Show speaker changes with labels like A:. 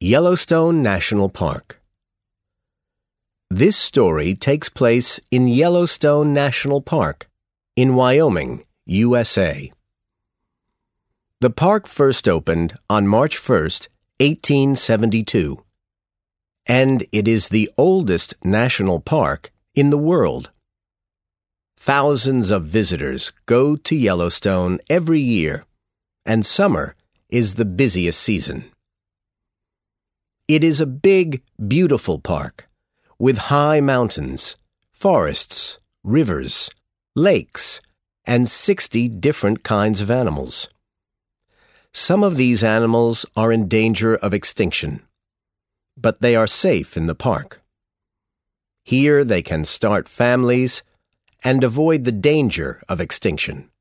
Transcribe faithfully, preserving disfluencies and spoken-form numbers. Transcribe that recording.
A: Yellowstone National Park. This story takes place in Yellowstone National Park in Wyoming, U S A. The park first opened on March first, eighteen seventy-two, and it is the oldest national park in the world. Thousands of visitors go to Yellowstone every year, and summer is the busiest season. It is a big, beautiful park with high mountains, forests, rivers, lakes, and sixty different kinds of animals. Some of these animals are in danger of extinction, but they are safe in the park. Here they can start families and avoid the danger of extinction.